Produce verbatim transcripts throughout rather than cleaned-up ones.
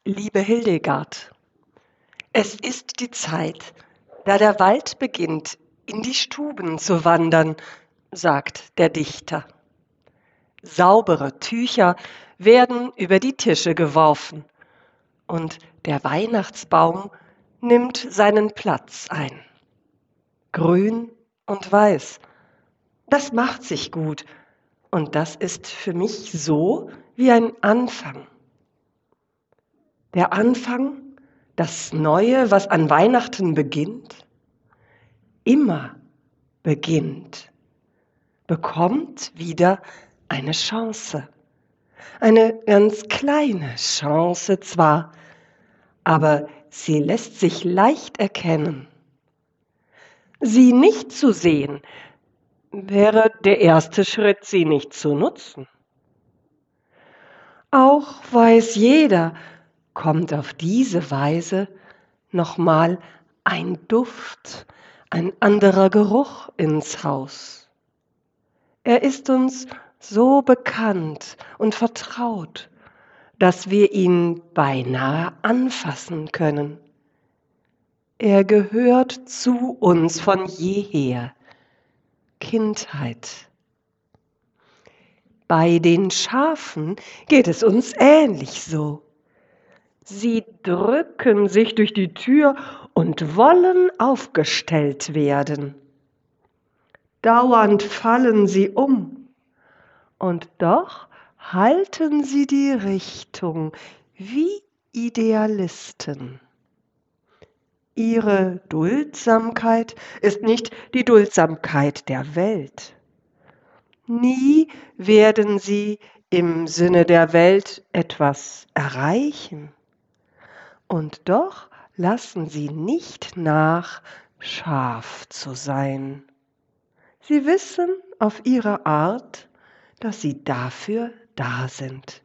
Liebe Hildegard, es ist die Zeit, da der Wald beginnt, in die Stuben zu wandern, sagt der Dichter. Saubere Tücher werden über die Tische geworfen und der Weihnachtsbaum nimmt seinen Platz ein. Grün und weiß, das macht sich gut und das ist für mich so wie ein Anfang. Der Anfang, das Neue, was an Weihnachten beginnt, immer beginnt, bekommt wieder eine Chance. Eine ganz kleine Chance zwar, aber sie lässt sich leicht erkennen. Sie nicht zu sehen, wäre der erste Schritt, sie nicht zu nutzen. Auch weiß jeder, kommt auf diese Weise nochmal ein Duft, ein anderer Geruch ins Haus. Er ist uns so bekannt und vertraut, dass wir ihn beinahe anfassen können. Er gehört zu uns von jeher, Kindheit. Bei den Schafen geht es uns ähnlich so. Sie drücken sich durch die Tür und wollen aufgestellt werden. Dauernd fallen sie um, und doch halten sie die Richtung wie Idealisten. Ihre Duldsamkeit ist nicht die Duldsamkeit der Welt. Nie werden sie im Sinne der Welt etwas erreichen. Und doch lassen sie nicht nach, scharf zu sein. Sie wissen auf ihre Art, dass sie dafür da sind.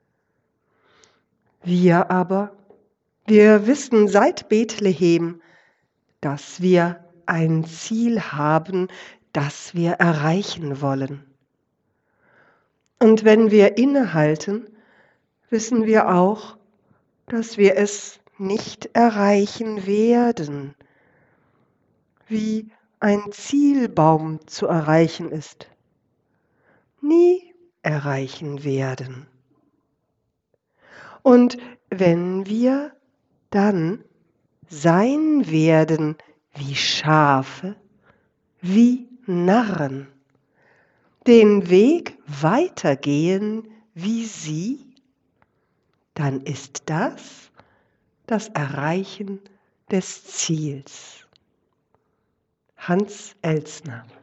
Wir aber, wir wissen seit Bethlehem, dass wir ein Ziel haben, das wir erreichen wollen. Und wenn wir innehalten, wissen wir auch, dass wir es nicht erreichen werden, wie ein Zielbaum zu erreichen ist. Nie erreichen werden. Und wenn wir dann sein werden wie Schafe, wie Narren, den Weg weitergehen wie sie, dann ist das das Erreichen des Ziels. Hans Elsner.